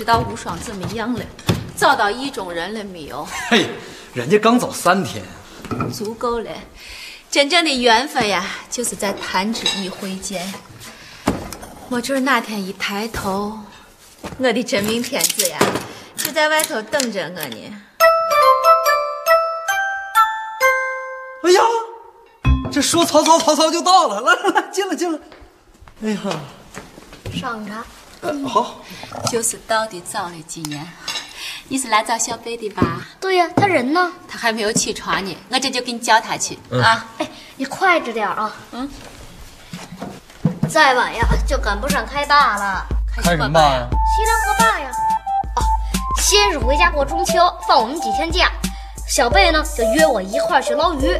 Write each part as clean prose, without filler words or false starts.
知道无双怎么样了？找到意中人了没有？ 嘿，人家刚走3天， 足够了。真正的缘分呀，就是在弹指一挥间。我准哪天一抬头，我的真命天子呀，就在外头等着我呢。 哎呀，这说曹操，曹操就到了，来，进来。哎呀， 上茶。 好， 就是到底早了几年。你是来找小贝的吧？ 对呀，他人呢？ 他还没有起床呢，我这就给你叫他去啊。 哎，你快着点啊。再晚呀就赶不上开坝了。 开什么坝呀？ 西凉河坝呀。哦，先是回家过中秋，放我们几天假。小贝呢就约我一块儿去捞鱼。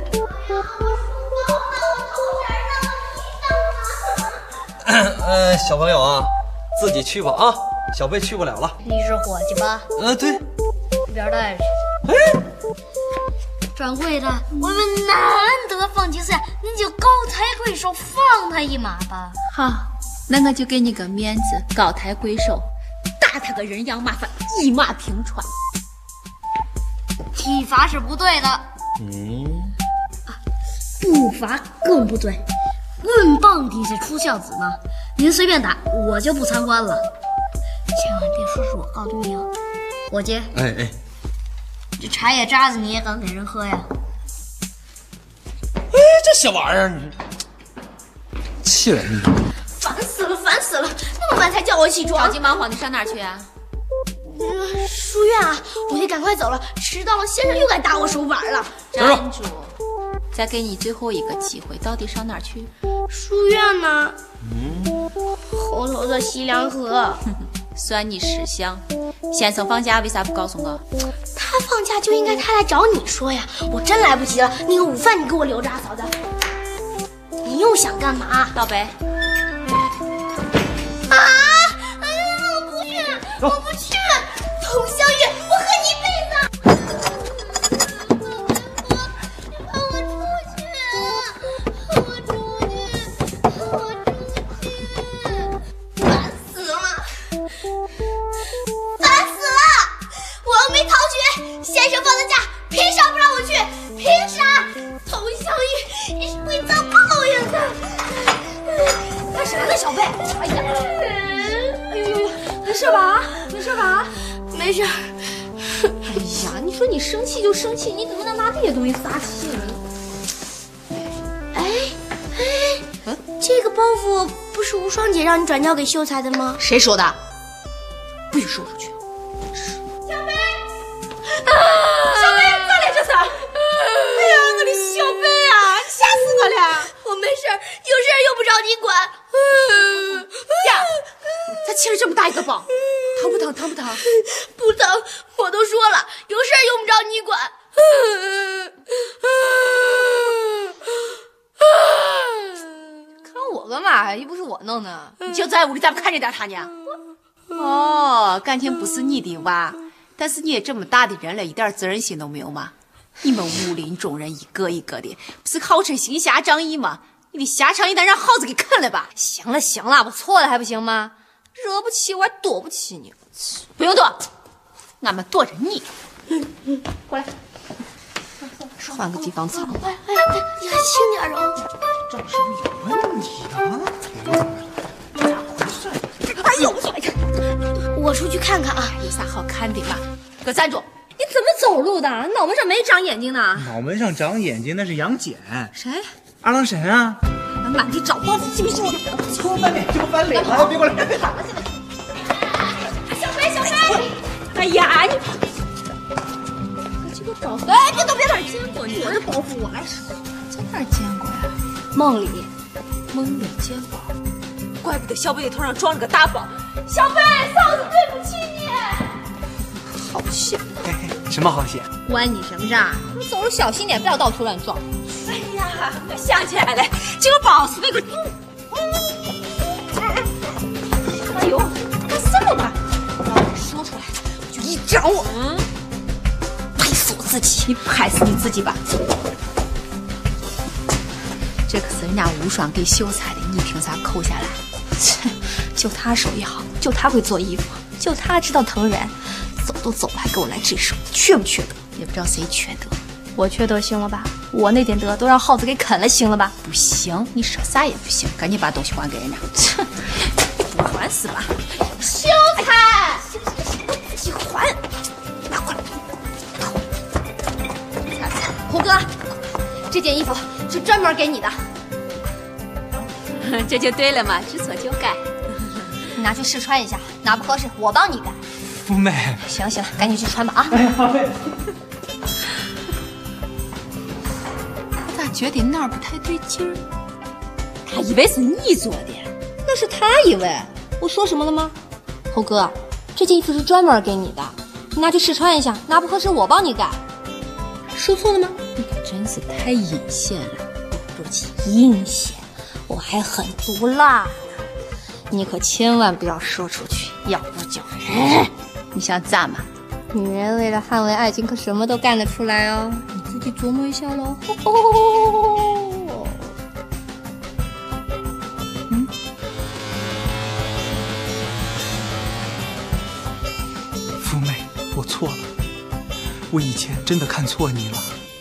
小朋友啊，自己去吧啊，小贝去不了了。 你是伙计吧？ 对。 一边带着。掌柜的，我们难得放几次呀，您就高抬贵手放他一马吧。 好，那我就给你个面子，高抬贵手，打他个人仰马翻，一马平川。 体罚是不对的。步伐更不对。论棒底下出孝子呢，您随便打，我就不参观了。千万别说是我告的密哦，伙计。 哎， 这茶叶渣子你也敢给人喝呀？ 这小玩意儿，你气人！ 烦死了！那么晚才叫我起床， 着急忙慌的上哪儿去啊？ 书院啊，我得赶快走了，迟到了先生又该打我手板了。 站住！再给你最后一个机会，到底上哪儿去？ 书院呢？后头的西凉河。 算你识相。先生放假为啥不告诉我？ 他放假就应该他来找你说呀，我真来不及了。那个午饭你给我留着啊，嫂子。你又想干嘛？ 老白。 啊！我不去！佟湘玉，我和你一辈子！放我出去！烦死了！我又没逃学，先生放的假，凭啥不让我去？凭啥？佟湘玉，你是会遭报应的！干什么呢，小贝？哎呀！ 没事吧？ 没事。 哎呀，你说你生气就生气，你怎么能拿这些东西撒气呢？ 这个包袱不是无双姐让你转交给秀才的吗？ 谁说的？不许说出去！ 小贝， 咋了这是？哎呀，我的小贝啊，吓死我了！ 我没事，有事又不找你管。 呀，咋起了这么大一个包？疼不疼？ 不疼，我都说了，有事用不着你管。 看我干嘛呀？又不是我弄的， 你就在屋里咋不看着点他呢？哦，感情不是你的娃，但是你也这么大的人了，一点责任心都没有吗？你们武林中人一个一个的，不是号称行侠仗义吗？你的下场一旦让耗子给啃了吧？ 行了，我错了还不行吗？惹不起我还躲不起你。 不用躲，俺们躲着你。过来， 换个地方藏。 哎，你还轻点哦。 这是有问题啊！ 哎呦，我出去看看啊。 有啥好看的嘛？给我站住！ 你怎么走路的？脑门上没长眼睛呢？ 脑门上长眼睛那是杨戬。 谁？ 二郎神啊！ 满地找包袱，信不信我？ 这么翻脸，来，别过来！ 小贝， 哎呀，你这个包袱，哎，别动，见过你。我这包袱我来收。 在哪儿见过呀？ 梦里见过。怪不得小贝的头上装了个大包。小贝，嫂子对不起你。 好险！ 什么好险？ 关你什么事儿？你走路小心点，不要到处乱撞。 哎呀，我想起来了，这个包是那个。哎呦，干什么嘛？ 要是说出来，我就一掌我。拍死我自己！ 你拍死你自己吧。这可是人家无双给秀才的，你凭啥扣下来？ 就他手艺好，就他会做衣服， 就他知道疼人，走都走了还给我来这手，缺不缺德？ 也不知道谁缺德。 我缺德行了吧？我那点德都让耗子给啃了，行了吧？ 不行，你说啥也不行，赶紧把东西还给人家。切，不还是吧？ 秀才， 自己还，拿过来。猴哥，这件衣服是专门给你的。 这就对了嘛，知错就改。 你拿去试穿一下，哪不合适我帮你改。 福美， 行了行了，赶紧去穿吧啊！ 哎，好嘞。 我咋觉得哪儿不太对劲儿？他以为是你做的。 那是他以为。我说什么了吗？猴哥，这件衣服是专门给你的，你拿去试穿一下，哪不合适我帮你改。说错了吗？ 你可真是太阴险了。 不起阴险，我还很毒辣呢。你可千万不要说出去，要不就…… 你想咋嘛？ 女人为了捍卫爱情，可什么都干得出来哦。你自己琢磨一下喽。 福美，我错了，我以前真的看错你了。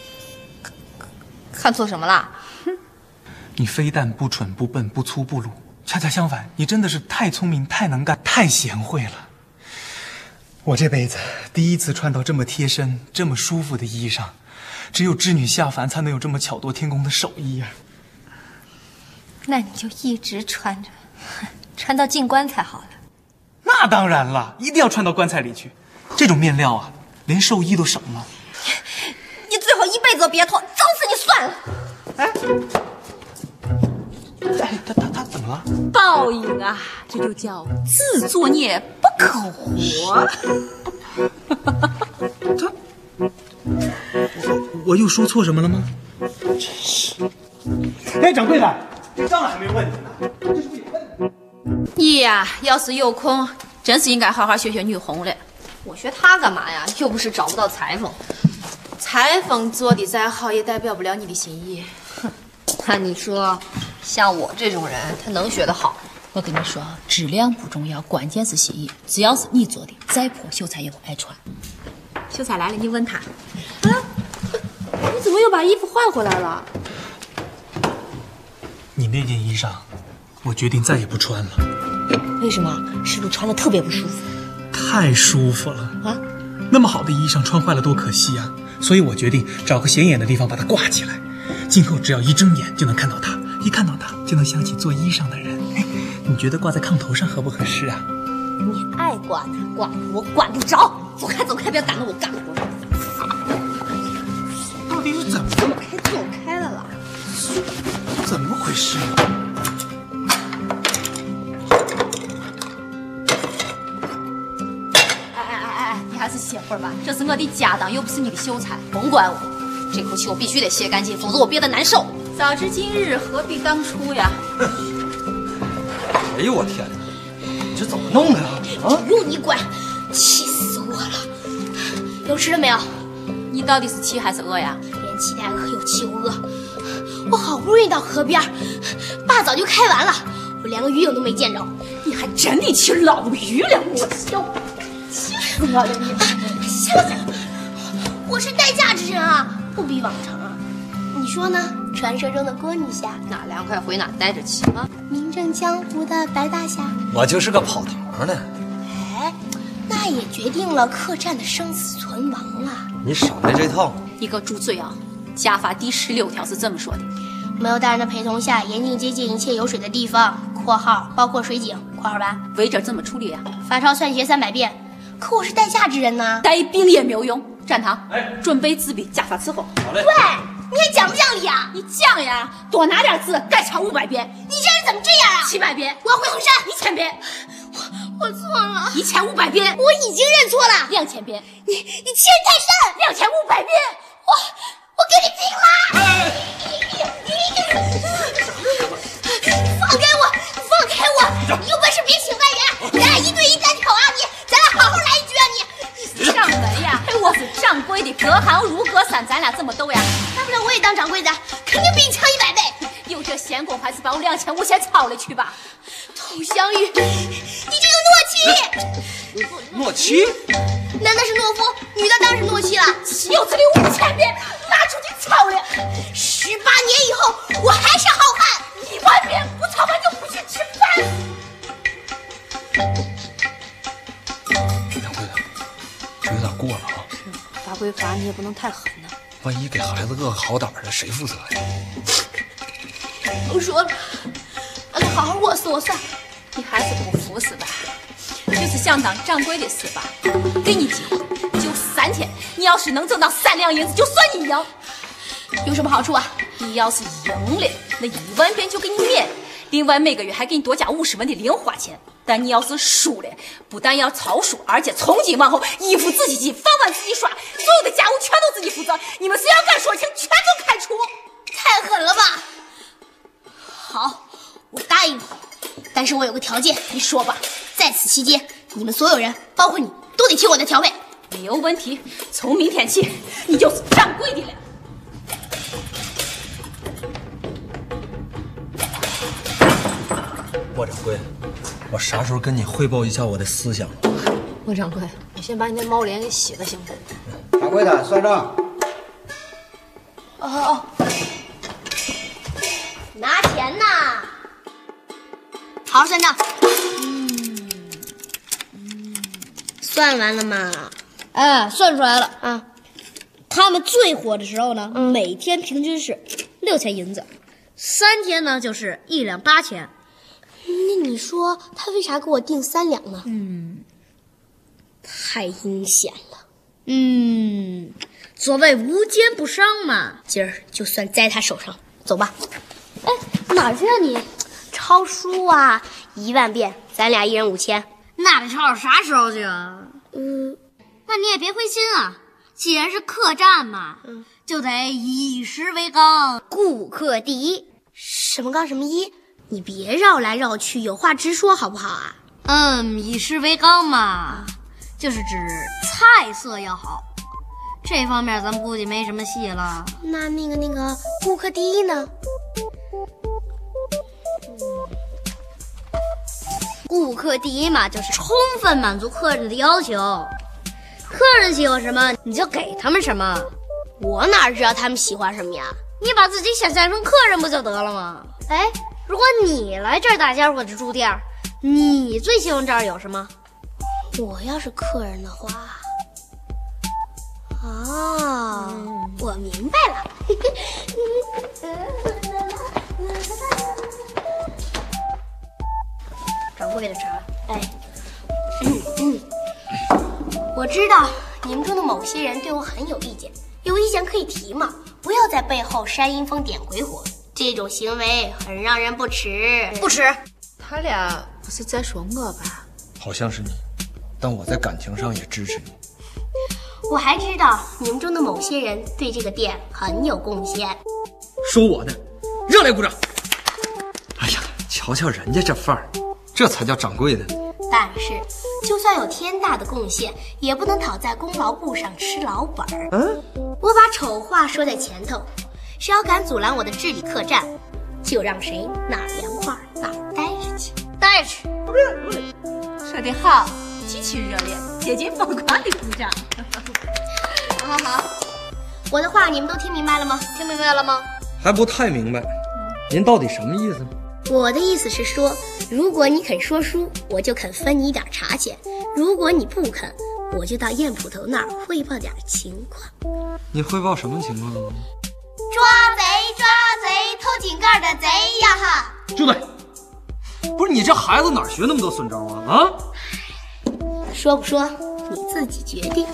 看错什么啦？ 你非但不蠢不笨不粗不鲁，恰恰相反，你真的是太聪明太能干太贤惠了。我这辈子第一次穿到这么贴身这么舒服的衣裳，只有织女下凡才能有这么巧夺天工的手艺呀。 那你就一直穿着，穿到进棺材好了。 那当然了，一定要穿到棺材里去。这种面料啊，连寿衣都省了。 你最后一辈子都别脱，整死你算了。 哎，他怎么了？ 报应啊，这就叫自作孽不可活。 我又说错什么了吗？真是。哎，掌柜的，这账还没问呢，这是不是有问题？ 你呀，要是有空，真是应该好好学学女红了。 我学他干嘛呀？又不是找不到裁缝。 裁缝做的再好，也代表不了你的心意。 那你说，像我这种人，他能学得好？ 我跟你说，质量不重要，关键是心意。只要是你做的，再破秀才也会爱穿。秀才来了，你问他。 啊，你怎么又把衣服换回来了？ 你那件衣裳，我决定再也不穿了。 为什么？是不是穿的特别不舒服？ 太舒服了啊！那么好的衣裳穿坏了多可惜啊！所以我决定找个显眼的地方把它挂起来，今后只要一睁眼就能看到它，一看到它就能想起做衣裳的人。哎，你觉得挂在炕头上合不合适啊？ 你爱挂它挂，我管不着。走开走开，别挡着我干活。 到底是怎么了？ 走开了啦！ 怎么回事啊？ 你还是歇会儿吧，这是我的家当，又不是你的秀才。 甭管我，这口气我必须得泄干净，否则我憋得难受。 早知今日，何必当初呀？ 哎呦我天哪，你这怎么弄的啊？ 不用你管，气死我了！有吃了没有？ 你到底是气还是饿呀？ 连气带饿又气又饿。我好不容易到河边，坝早就开完了，我连个鱼影都没见着。 你还真的去捞鱼了？我笑，气死我了你！ 秀才，我是待嫁之人啊，不比往常啊。你说呢？传说中的郭女侠， 哪凉快回哪待着去啊！ 名震江湖的白大侠， 我就是个跑堂的。 哎，那也决定了客栈的生死存亡了。 你少来这套！ 你给我住嘴啊！家法第16条是这么说的： 没有大人的陪同下，严禁接近一切有水的地方（括号包括水井）（括号完）。 违者怎么处理呀？ 罚抄算学300遍。可我是待嫁之人呢， 带兵也没有用。站堂，准备自毙，家法伺候。 好嘞。 喂，你还讲不讲理啊？ 你讲呀，多拿点字，该抄500遍。 你这人怎么这样啊 700遍， 我要回衡山 1000遍。 我错了 1500遍， 我已经认错了。 2000遍， 你欺人太甚 2500遍， 我跟你拼了！放开我！放开我！你有本事别请外援，咱俩1对1单挑啊！咱俩好好来一局啊！ 你上门呀？我是掌柜的，隔行如隔山，咱俩这么斗呀？ 大不了我也当掌柜的，肯定比你强100倍。 有这闲工，还是把我2000、5000抄了去吧。 同佟湘玉，你这个诺妻！ 诺妻？ 男的是懦夫，女的当然是诺妻了。 岂有此理！5000遍，拿出去操练 ！18年以后，我还是好汉。 10000遍不操完就不许吃饭。 掌柜的，这有点过了啊！ 是，罚归罚，你也不能太狠呐。 万一给孩子个好胆的，谁负责呀？ 甭说了，俺就好好饿死我算。 你还是不服是吧？就是想当掌柜的是吧？给你机会，就3天。你要是能挣到3两银子，就算你赢。 有什么好处啊？ 你要是赢了，那1万遍就给你免，另外每个月还给你多加50文的零花钱。但你要是输了，不但要操输，而且从今往后衣服自己洗，饭碗自己刷，所有的家务全都自己负责。你们谁要敢说情，全都开除。 太狠了吧！好，我答应你，但是我有个条件。 你说吧。 在此期间，你们所有人，包括你，都得听我的调配。 没有问题。从明天起，你就是掌柜的了。 莫掌柜，我啥时候跟你汇报一下我的思想？ 莫掌柜，你先把你那猫脸给洗了行不？ 掌柜的，算账。 哦，拿钱呐！好好算账。算完了吗？ 哎，算出来了啊。 他们最火的时候呢，每天平均是6000银子，3天呢就是1两8钱。 那你说他为啥给我定3两呢？太阴险了。 所谓无奸不商嘛。 今儿就算在他手上，走吧。 哎，哪去啊你？ 抄书啊，1万遍，咱俩1人5000。 那得抄到啥时候去啊？那你也别灰心啊，既然是客栈嘛，就得以食为纲， 顾客第一。什么纲什么一？你别绕来绕去，有话直说好不好啊？ 以食为纲嘛，就是指菜色要好。这方面咱们估计没什么戏了。 那个顾客第一呢？ 顾客第一嘛，就是充分满足客人的要求。客人喜欢什么，你就给他们什么。 我哪知道他们喜欢什么呀？ 你把自己想象成客人不就得了吗？哎，如果你来这儿打尖或者住店，你最希望这儿有什么？ 我要是客人的话，我明白了。 掌柜的茶。 哎，我知道你们中的某些人对我很有意见，有意见可以提嘛，不要在背后煽阴风点鬼火，这种行为很让人不齿。 不耻。 他俩不是在说我吧？ 好像是你，但我在感情上也支持你。 我还知道你们中的某些人对这个店很有贡献。 说我呢，热烈鼓掌！哎呀，瞧瞧人家这范儿，这才叫掌柜的。 但是，就算有天大的贡献，也不能讨在功劳簿上吃老本儿。我把丑话说在前头，谁要敢阻拦我的治理客栈，就让谁哪儿凉快哪儿待着去。 待着去。 说得好，极其热烈，接近疯狂的鼓掌。 好，我的话你们都听明白了吗？ 听明白了吗？ 还不太明白，您到底什么意思呢？ 我的意思是说，如果你肯说书，我就肯分你一点茶钱；如果你不肯，我就到燕捕头那儿汇报点情况。 你汇报什么情况呢？ 抓贼，偷井盖的贼呀哈！ 就对，不是你这孩子哪学那么多损招啊？ 说不说你自己决定。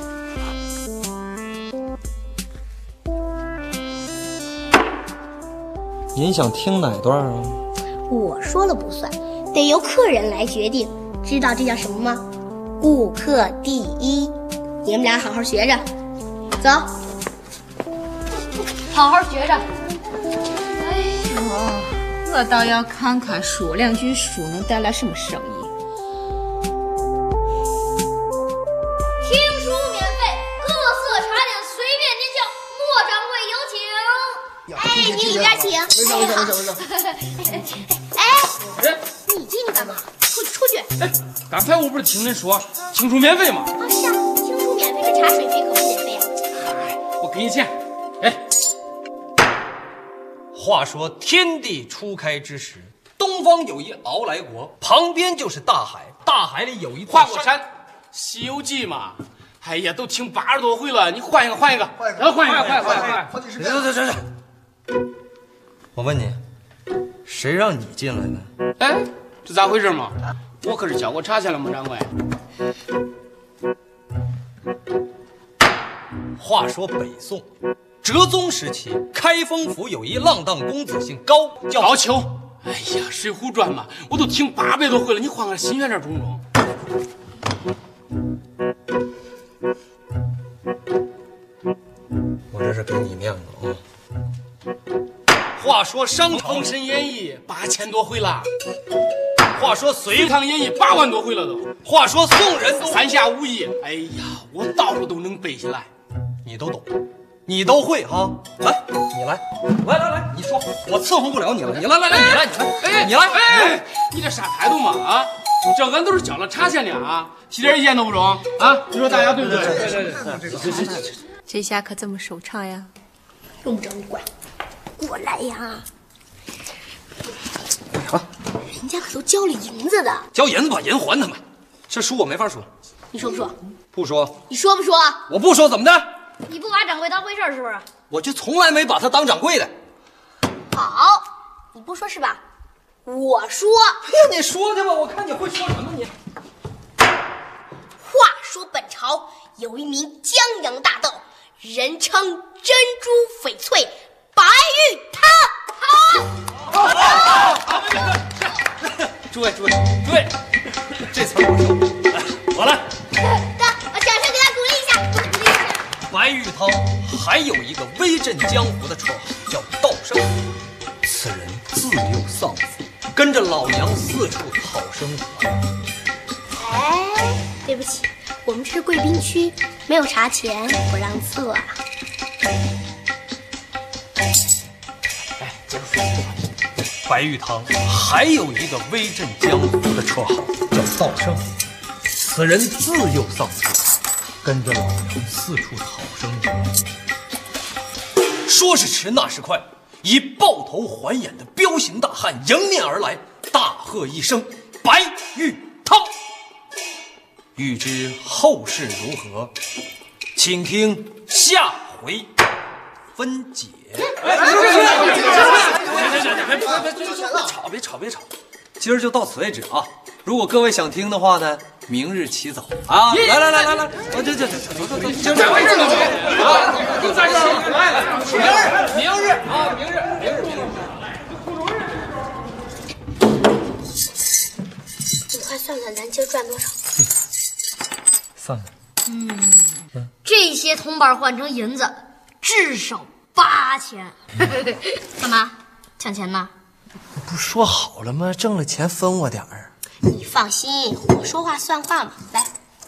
您想听哪段啊？ 我说了不算，得由客人来决定。知道这叫什么吗？顾客第一。你们俩好好学着，走。 好好学着。 哎呦，我倒要看看说2句书能带来什么生意。 听书免费，各色茶点随便您叫，莫掌柜有请。 哎，你里边请。 行。 哎， 你进去干嘛？出去！ 哎，刚才我不是听人说清除免费吗？ 啊，是啊，清除免费，这茶水费可不免费啊。 哎，我给你钱。哎， 话说天地初开之时，东方有一敖来国，旁边就是大海，大海里有一花果山，《西游记》嘛。哎呀，都听80多回了，你换一个，换一个，然后换一个， 好几十遍。行，我问你，谁让你进来的？ 哎，这咋回事嘛？我可是交过茶钱了嘛，掌柜。 话说北宋哲宗时期，开封府有一浪荡公子姓高，叫高俅。哎呀，《水浒传》嘛，我都听800多回了，你换个新鲜点种种。 我这是给你面子啊。话说商朝 《封神演义》8000多回了， 话说隋唐演义8万多回了都， 话说宋仁宗三侠五义，哎呀，我到处都能背下来。 你都懂，你都会哈。来，你来，来，你说，我伺候不了你了。你来，你来， 哎，你这啥态度嘛啊？这俺都是交了茶钱的啊，提点意见都不中啊？你说大家对不对？对。 这下可怎么收场呀？ 用不着你管，过来呀！人家可都交了银子的， 交银子把银还他们。这书我没法说， 你说不说？ 不说。 你说不说？ 我不说，怎么的？ 你不把掌柜当回事是不是？ 我就从来没把他当掌柜的。 好，你不说是吧？我说。 哎呀，你说去吧，我看你会说什么你。 话说本朝有一名江洋大盗，人称珍珠翡翠白玉汤。 诸位，这词我说，我来。 掌声给他鼓励一下。 白玉汤还有一个威震江湖的绰号叫道圣，此人自幼丧父，跟着老娘四处讨生活。 哎，对不起，我们这是贵宾区，没有茶钱，不让测啊。 哎，接着说，白玉汤还有一个威震江湖的绰号叫道圣，此人自幼丧父，跟着老娘四处讨生活。说时迟，那时快，一抱头环眼的彪形大汉迎面而来，大喝一声：“白玉汤！”欲知后事如何，请听下回分解。别吵，今儿就到此为止啊！如果各位想听的话呢，明日起早啊！来，这，走， 咋回事呢？啊，你咋起来了？明日啊，明日。 你快算算，咱今儿赚多少？ 算了。 这些铜板换成银子，至少8000。干嘛？抢钱呢？ 不说好了吗？挣了钱分我点儿。 你放心，我说话算话嘛。来，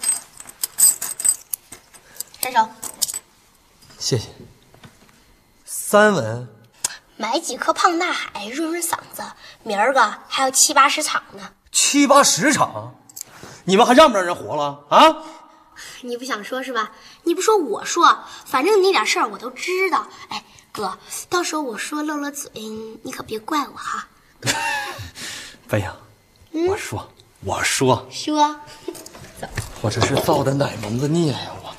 伸手。 谢谢。3文。 买几颗胖大海润润嗓子，明儿个还有70、80场呢。 70、80场，你们还让不让人活了啊？ 你不想说是吧？你不说我说，反正你那点事儿我都知道。哎，哥，到时候我说漏了嘴，你可别怪我哈。 飞扬，我说， 说， 我这是造的哪门子孽呀我！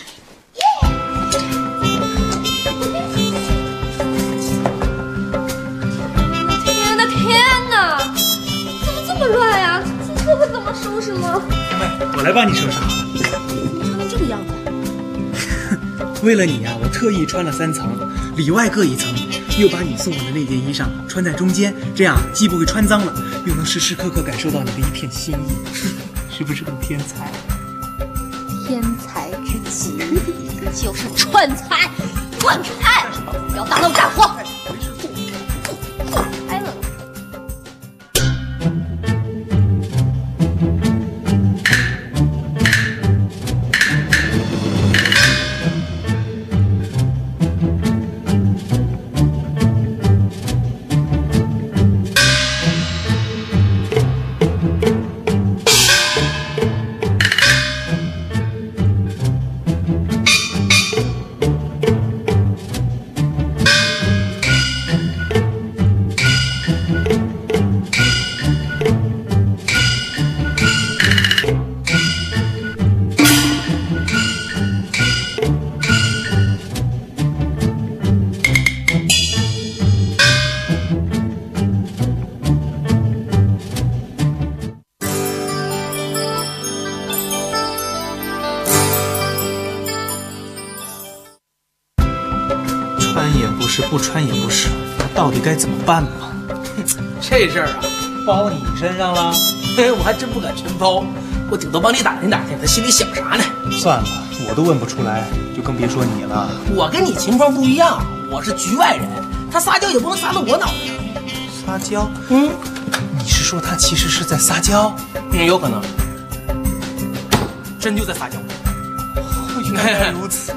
天哪，天哪！怎么这么乱呀？这可怎么收拾呢？ 我来帮你收拾好。 穿成这个样子。 为了你呀，我特意穿了3层，里外各一层，又把你送我的那件衣裳穿在中间，这样既不会穿脏了，又能时时刻刻感受到你的一片心意，是不是很天才？ 天才之极，就是串才，不要当漏战货。开了。 穿也不是，不穿也不是，那到底该怎么办呢？ 这事儿啊，包你身上了。嘿，我还真不敢全包，我顶多帮你打听打听，他心里想啥呢？ 算了，我都问不出来，就更别说你了。 我跟你情况不一样，我是局外人，他撒娇也不能撒到我脑袋上。 撒娇？你是说他其实是在撒娇？ 也有可能，真就在撒娇。 原来如此。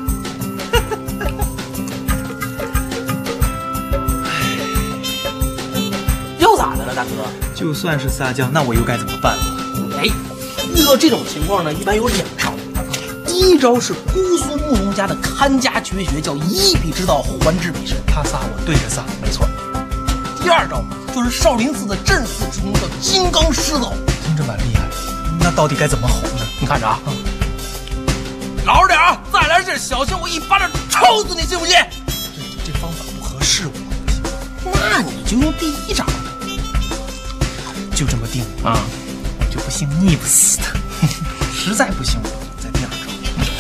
又咋的了，大哥？ 就算是撒娇，那我又该怎么办呢？ 哎，遇到这种情况呢，一般有2招。第一招是姑苏慕容家的看家绝学，叫以彼之道还治彼身。 他撒我对着撒， 没错。第2招就是少林寺的镇寺之功，叫金刚狮吼。 听着蛮厉害，那到底该怎么吼呢？ 你看着啊，老实点啊！再来这，小心我一巴掌抽死你，信不信？ 这方法不合适我。 那你就用第1招。 就这么定啊！ 我就不信腻不死他。实在不行，我再第2招。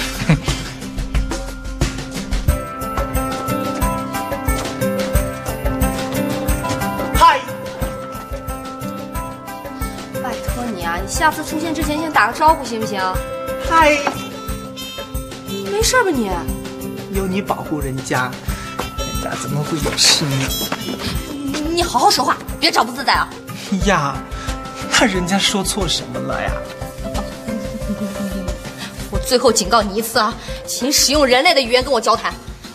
嗨！ 拜托你啊，你下次出现之前先打个招呼行不行？ 嗨！ 没事吧你？ 有你保护人家，人家怎么会有事呢？ 你好好说话，别找不自在啊！ 呀，那人家说错什么了呀？ 我最后警告你一次啊，请使用人类的语言跟我交谈。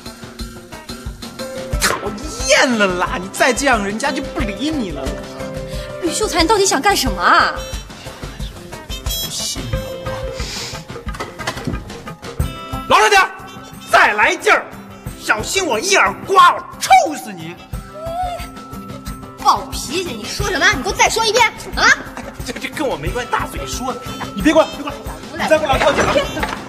讨厌了啦！你再这样，人家就不理你了。 吕秀才，你到底想干什么啊？ 不信了我。 老实点， 再来劲儿，小心我一耳刮，我抽死你！ 暴脾气！你说什么？你给我再说一遍啊！ 这跟我没关系，大嘴说的。你别过来，别过来，你再过来靠近了。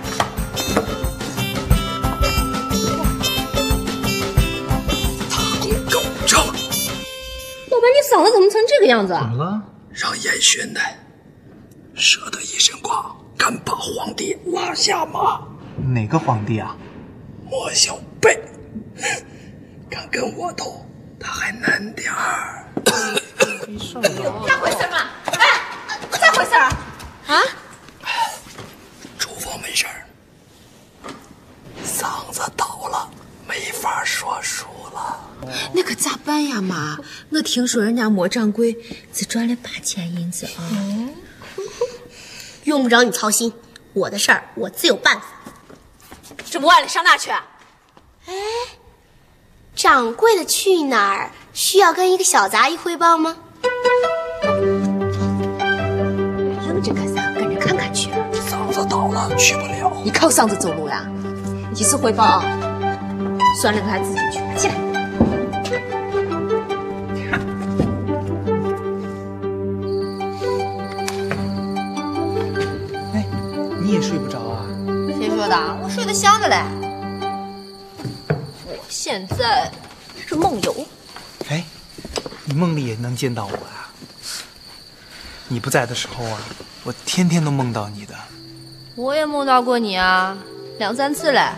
大功告成。 老白，你嗓子怎么成这个样子啊？ 怎么了？ 让严巡的舍得一身剐，敢把皇帝拉下马。 哪个皇帝啊？ 莫小贝，敢跟我斗，他还难点儿。 咋回事嘛？哎，咋回事啊？ 厨房没事儿，嗓子倒了，没法说书了。 那可咋办呀妈？我听说人家莫掌柜只赚了8000银子啊。 用不着你操心，我的事儿我自有办法。 这么晚了上哪去啊？ 掌柜的去哪儿需要跟一个小杂役汇报吗？ 硬着干啥？跟着看看去啊！ 嗓子倒了，去不了。 你靠嗓子走路呀？几次汇报啊？算了，我还自己去。起来。 哎，你也睡不着啊？ 谁说的？我睡得香着嘞。我现在是梦游。 哎，你梦里也能见到我啊？你不在的时候啊，我天天都梦到你的。 我也梦到过你啊，2、3次嘞。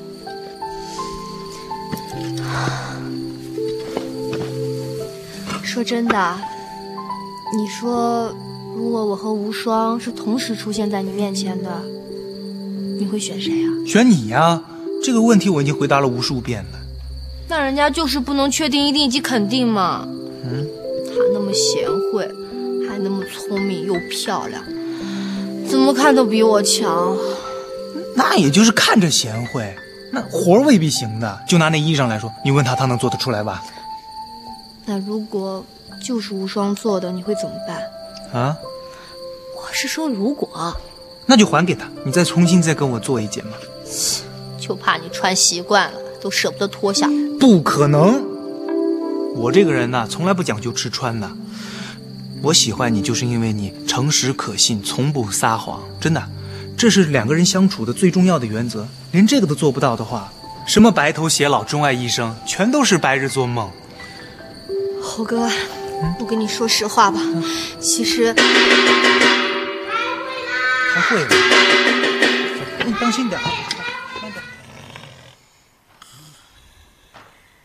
说真的，你说如果我和无双是同时出现在你面前的，你会选谁啊？ 选你呀！这个问题我已经回答了无数遍了。 那人家就是不能确定、一定以及肯定嘛。她那么贤惠，还那么聪明又漂亮，怎么看都比我强。 那也就是看着贤惠，那活未必行的。就拿那衣裳来说，你问他能做得出来吧？ 那如果就是无双做的，你会怎么办？ 啊？ 我是说如果， 那就还给他，你再重新跟我做一件嘛。 就怕你穿习惯了，都舍不得脱下来。 不可能，我这个人呐，从来不讲究吃穿的。我喜欢你，就是因为你诚实可信，从不撒谎，真的，这是2个人相处的最重要的原则。连这个都做不到的话，什么白头偕老、钟爱一生，全都是白日做梦。 猴哥，我跟你说实话吧，其实开会了，你当心点啊。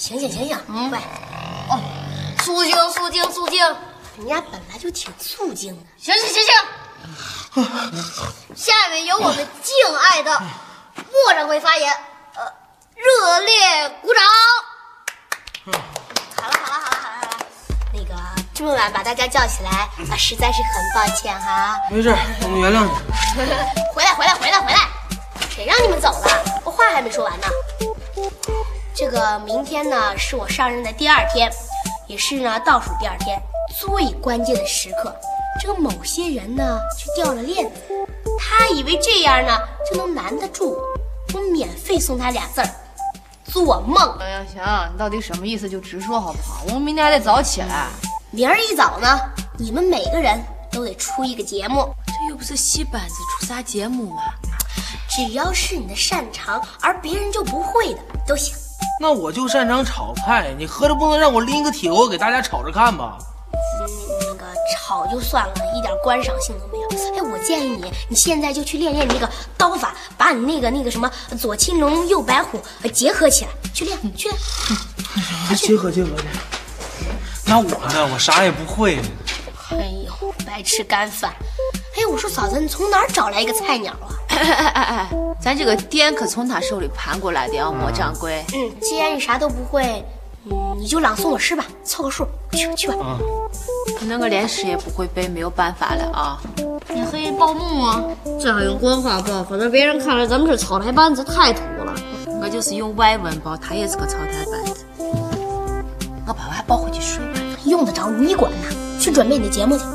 醒醒，喂， 肃静， 人家本来就挺肃静的。 行。下面由我们敬爱的莫掌柜发言，热烈鼓掌。 好了，那个这么晚把大家叫起来实在是很抱歉哈。 没事，我们原谅你。 回来，谁让你们走了？我话还没说完呢。这个明天呢是我上任的第2天，也是呢倒数第2天，最关键的时刻。这个某些人呢却掉了链子，他以为这样呢就能难得住我免费送他2字儿：做梦。 哎呀，行，你到底什么意思就直说好不好？我们明天还得早起来。 明儿一早呢，你们每个人都得出一个节目。 这又不是戏班子，出啥节目嘛？ 只要是你的擅长，而别人就不会的都行。 那我就擅长炒菜，你合着不能让我拎个铁锅给大家炒着看吧？ 那个炒就算了，一点观赏性都没有。哎，我建议你现在就去练你那个刀法，把你那个什么左青龙右白虎结合起来，去练。 结合。 那我呢？我啥也不会。 哎呦，白吃干饭。哎，我说嫂子，你从哪儿找来一个菜鸟啊？ 咱这个店可从他手里盘过来的啊，莫掌柜。 既然你啥都不会，你就朗诵我诗吧，凑个数，去吧。 那个连诗也不会背，没有办法了啊。 你黑报幕啊？这还用官话报？反正别人看来咱们这草台班子太土了。 我就是用外文报，他也是个草台班子。我把外报回去睡吧。 用得着你管呢？去准备你的节目去。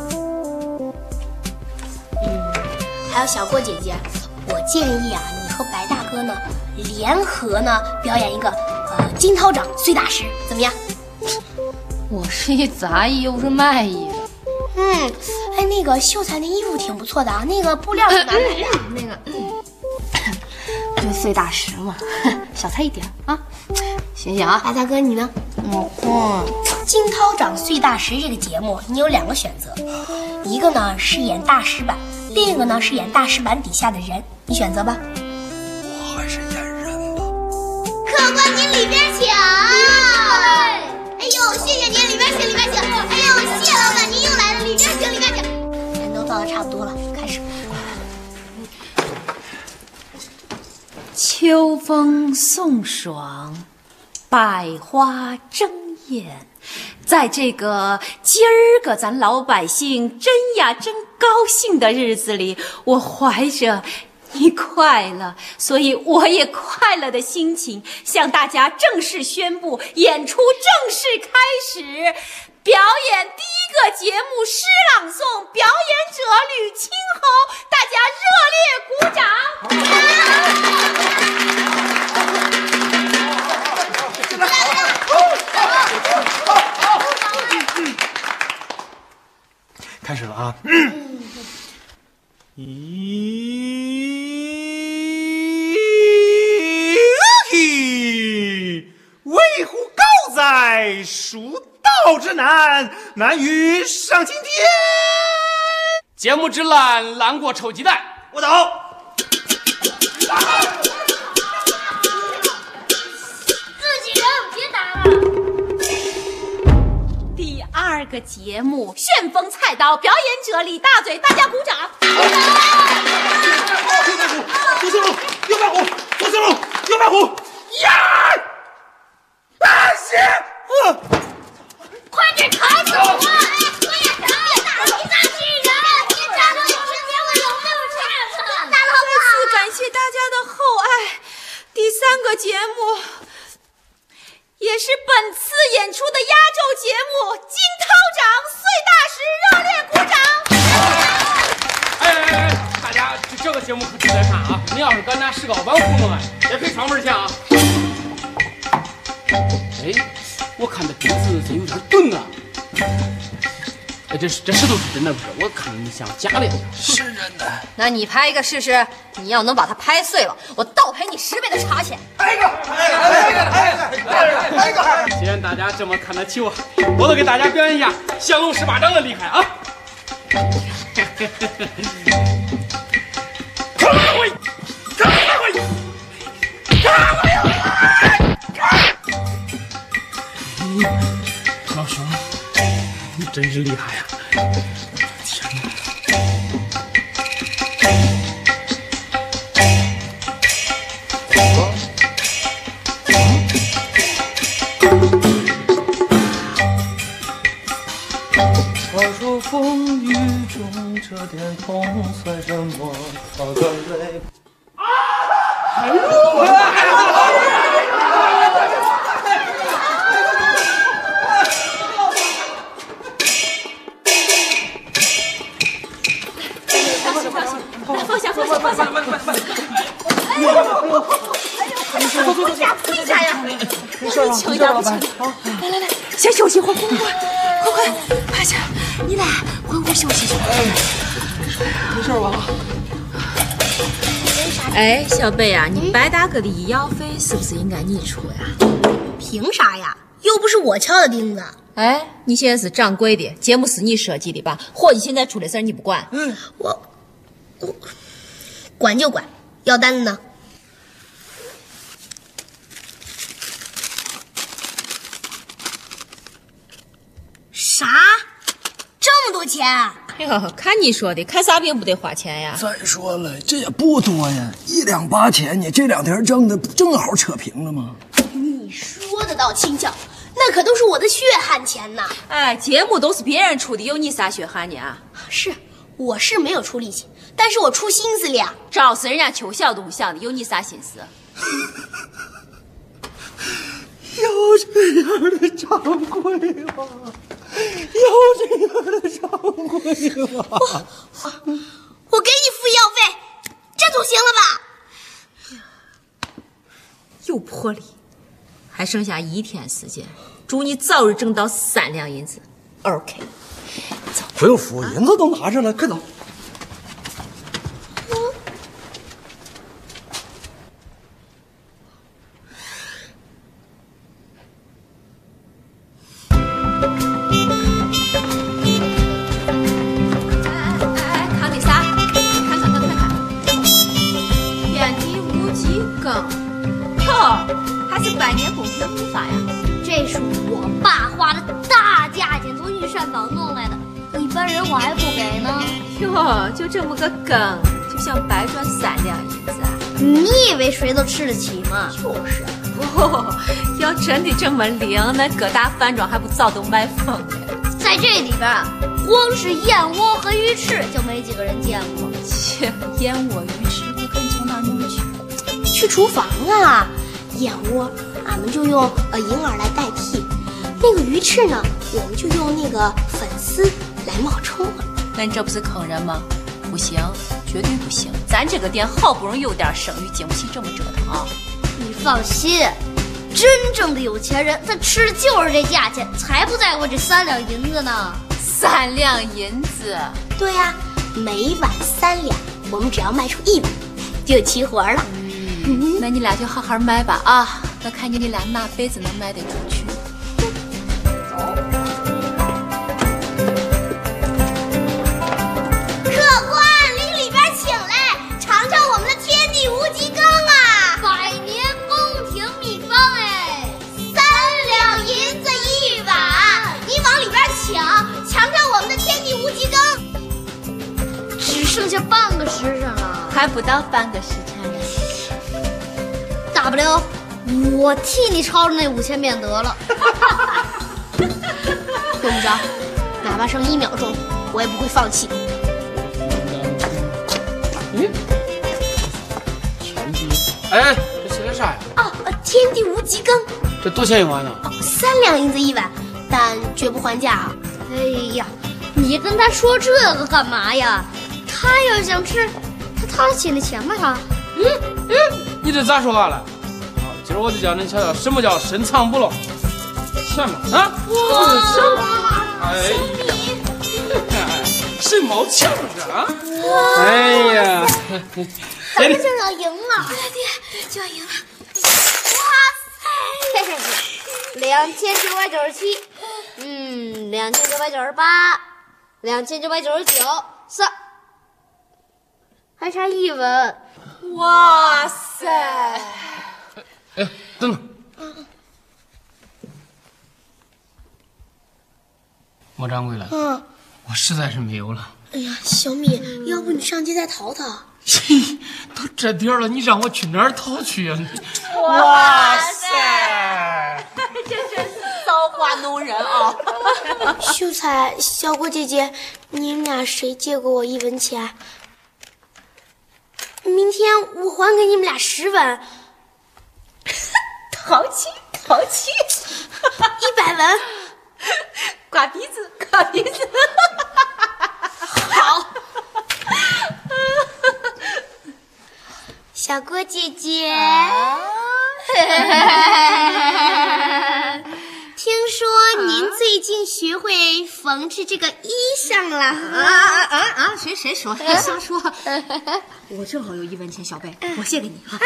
还有小郭姐姐，我建议啊，你和白大哥呢联合呢表演一个金涛掌碎大石，怎么样？ 我是一杂役，又不是卖艺的。 哎，那个秀才那衣服挺不错的啊，那个布料是哪买的？ 那个就碎大石嘛，小菜一碟啊。醒醒啊， 白大哥你呢？ 我困。 金涛掌碎大石这个节目，你有2个选择，一个呢是演大石板，另一个呢是演大石板底下的人，你选择吧。 我还是演人吧。 客官您里边请。哎呦，谢谢您，里边请。哎呦，谢老板您又来了，里边请。人都到的差不多了，开始。 秋风送爽，百花争艳。在这个今儿个咱老百姓真高兴的日子里，我怀着你快乐，所以我也快乐的心情，向大家正式宣布演出正式开始。表演第1个节目诗朗诵，表演者吕青侯，大家热烈鼓掌。 开始了啊！为乎高哉，蜀道之难，难于上青天。 节目之烂，烂过臭鸡蛋。 我走。 自己人别打了。 第2个节目旋风菜刀，表演者李大嘴，大家鼓掌。 左青龙，右白虎，左青龙，右白虎，呀！行， 快点抬走啊！哎，别打！你咋气人？你站到你身边，我有没有站着？打了好不好？ 再次感谢大家的厚爱。第3个节目也是本次演出的压轴节目，金涛掌碎大石，热烈鼓掌。 哎，大家这个节目可值得看啊！您要是跟咱是个玩糊弄啊，也可以闯门去啊。哎，我看这鼻子这有点钝啊。哎，这石头是真的不是？我看你像假的。 是真的。 那你拍一个试试，你要能把它拍碎了，我倒赔你10倍的茶钱。 拍一个。 既然大家这么看得起我，我都给大家表演一下降龙18掌的厉害啊！ 真是厉害呀！ 他说风雨中这点痛算什么？他干累。 放下！放下呀！没事了，轻一点，老板。来，先休息会儿，快，趴下！你来，缓缓休息。 没事吧？ 哎，小贝啊，你白大哥的医药费是不是应该你出呀？ 凭啥呀？又不是我敲的钉子。 哎，你现在是掌柜的，节目是你设计的吧？伙计现在出了事儿你不管？ 我管就管，要单子呢？啥？这么多钱？ 哟，看你说的，看啥病不得花钱呀？ 再说了，这也不多呀，1两8千呢，这2天挣的正好扯平了吗？ 你说的倒轻巧，那可都是我的血汗钱呐！ 哎，节目都是别人出的，有你啥血汗呢啊？ 是，我是没有出力气，但是我出心思了呀。 找死人家邱小东想的，有你啥心思？ 有这样的掌柜吗？有这样的掌柜吗？ 我给你付医药费，这总行了吧？ 有魄力，还剩下1天时间，祝你早日挣到3两银子。OK， 走。 不用付，银子都拿着了，快走。 看的啥？看，天地无极更，哟，还是百年公平护法呀！ 这是我爸花的大价钱从御膳房弄来的，一般人我还不给呢。 哟，就这么个羹，就想白赚3两银子啊？ 你以为谁都吃得起吗？ 就是哦，要真的这么灵，那各大饭庄还不早都卖疯了？ 在这里边啊，光是燕窝和鱼翅就没几个人见过。 切，燕窝鱼翅，我看你从哪弄去？ 去厨房啊，燕窝俺们就用银耳来代替，那个鱼翅呢，我们就用那个粉丝来冒充啊。 那你这不是坑人吗？不行，绝对不行！咱这个店好不容易有点声誉，经不起这么折腾啊！ 你放心，真正的有钱人，他吃的就是这价钱，才不在乎这3两银子呢。 3两银子？ 对呀，每碗3两，我们只要卖出1碗，就齐活了。 那你俩就好好卖吧啊！我看你俩哪辈子能卖得出去。 客官，离里边请来，尝尝我们的天地无极羹啊！百年宫廷秘方哎，3两银子1碗，你往里边抢尝我们的天地无极羹。只剩下半个时辰了， 还不到半个时辰呢。 大不了我替你抄着那5000遍得了。用不着，哪怕剩1秒钟，我也不会放弃。 哎，这写的啥呀？ 哦，天地无极羹， 这多少钱一碗呢 ？3两银子1碗，但绝不还价啊！哎呀，你跟他说这个干嘛呀？他要想吃，他掏得起那钱吗？他？ 你这咋说话了？好，今儿我就叫你瞧瞧什么叫深藏不露。钱嘛，啊？哎呀，谁毛抢着啊？哎呀， 咱们就要赢了！爹，就要赢了！哇塞！2997， 2998， 2999，还差1碗。 哇塞！ 哎，等等， 莫掌柜了，我实在是没有了。 哎呀，小米，要不你上街再淘淘？ 都这点了，你让我去哪儿淘去啊？ 哇塞，这真是造化弄人啊！ 秀才、小郭姐姐，你们俩谁借过我1文钱？明天我还给你们俩10文。 淘气，淘气 ，100文。 刮鼻子，刮鼻子。 好。小郭姐姐，听说您最近学会缝制这个衣裳了谁说？瞎说！我正好有1文钱，小贝，我借给你哈。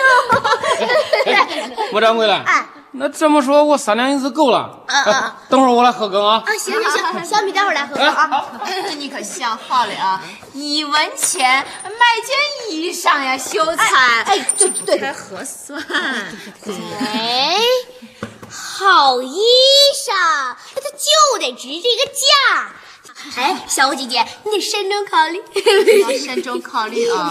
莫掌柜了，那这么说，我3两银子够了。等会儿我来喝羹啊。 行，小米待会儿来喝羹啊。 你可想好了啊！1文钱买件衣裳呀，秀才。对，还合算。 哎，好衣裳，它就得值这个价。哎，小五姐姐，你得慎重考虑。 要慎重考虑啊。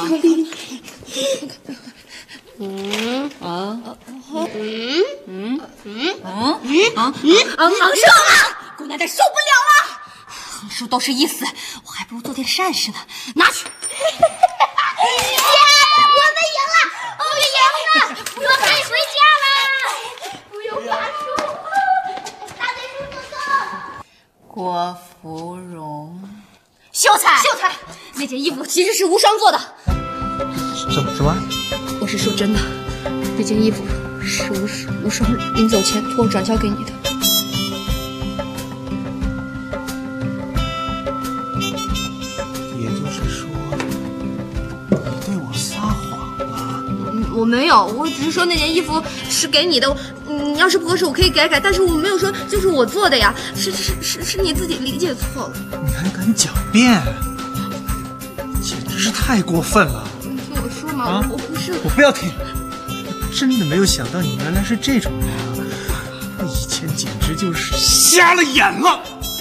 横竖了，姑娘，这受不了了。 横竖都是意思，我还不如做点善事呢。拿去。 我们赢了，我可以回家了。不用发书，大嘴叔哥哥。 郭芙蓉，秀才，那件衣服其实是无双做的。 什么？ 我是说真的，那件衣服是无双临走前托我转交给你的。 也就是说，你对我撒谎了？ 我没有，我只是说那件衣服是给你的。你要是不合适，我可以改，但是我没有说就是我做的呀，是你自己理解错了。 你还敢狡辩？简直是太过分了！ 你听我说嘛，我不是， 我不要听。真的没有想到你原来是这种人啊！我以前简直就是瞎了眼了。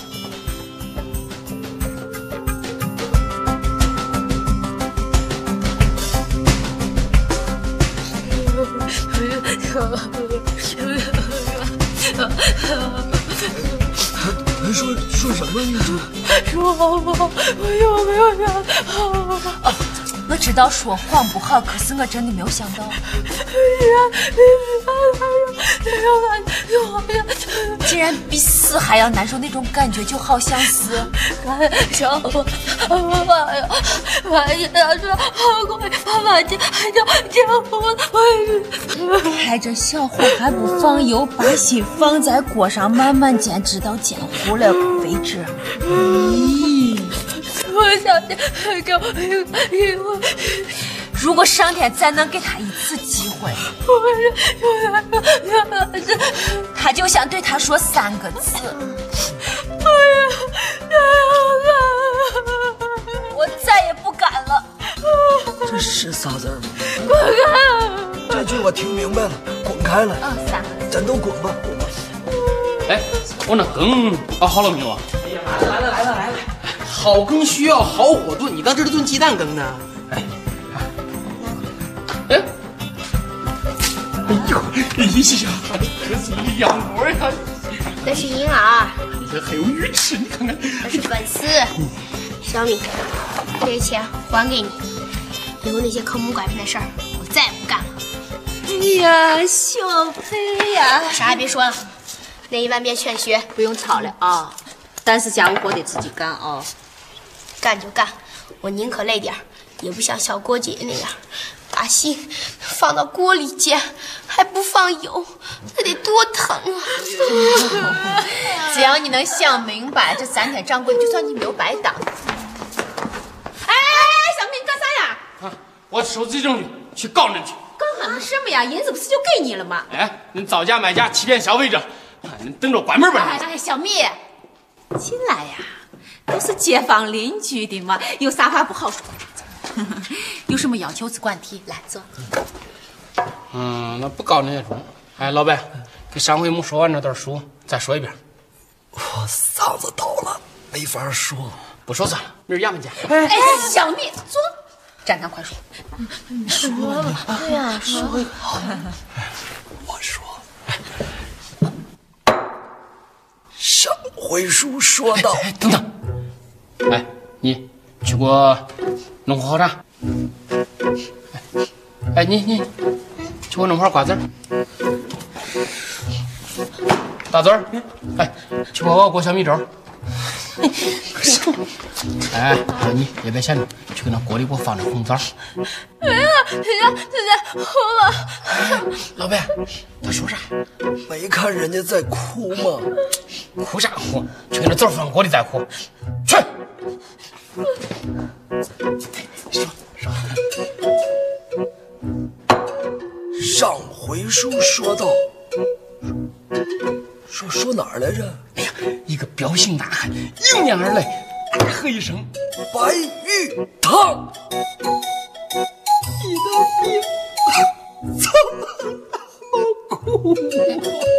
说什么？你说好不好？我有没有想？ 我知道说谎不好，可是我真的没有想到。竟然比死还要难受，那种感觉就好像是开着小火还不放油，把心放在锅上慢慢煎，直到煎糊了为止。 我想给我一个， 如果上天再能给他一次机会，他就想对他说3个字：我再也不敢了。 这是仨字吗？ 滚开！ 这句我听明白了，滚开了。 3个字， 咱都滚吧，滚吧。 哎，我那羹熬好了没有啊？ 来了。 好羹需要好火炖，你当这是炖鸡蛋羹呢？ 哎呦，哎呀，可是两锅呀！ 那是银耳， 你这还有鱼吃，你看看。 那是粉丝。小米，这些钱还给你，以后那些坑蒙拐骗的事儿，我再也不干了。 哎呀，小贝呀， 啥也别说了，那1万遍劝学不用吵了啊，但是家务活得自己干啊。 干就干，我宁可累点，也不像小郭姐姐那样，把心放到锅里煎，还不放油，那得多疼啊！ 只要你能想明白，这3天掌柜就算你没有白当。哎，小明干啥呀？ 啊，我收集证据去告人去。 告俺们什么呀？银子不是就给你了吗？ 哎，你造假卖假，欺骗消费者，你等着关门吧！ 哎，小蜜，进来呀。都是街坊邻居的嘛，有啥话不好说？有什么要求只管提，来坐。 那不告那些种。哎，老板，给上回没说完那段书再说一遍。 我嗓子倒了，没法说。 不说算了，明儿衙门见。 哎，小蜜，坐。展堂，快说。 说了，对呀，说。 我说，上回书说到， 等等，哎，你去给我弄壶好茶。哎，你去给我弄盘瓜子儿。大嘴儿，哎，去给我过小米粥。哎，你也别闲着，去给那锅里给我放点红枣。 哎呀，姐，好了。 老白，他说啥？ 没看人家在哭吗？ 哭啥哭？去给那枣放锅里再哭。去。说。 上回书说到，说哪儿来着？ 哎呀，一个彪形大汉迎面而来，大喝一声：“ 白玉堂！”你的命怎么那么苦？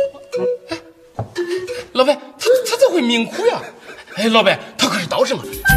老白，他怎会命苦呀？哎，老白，他可是道士嘛，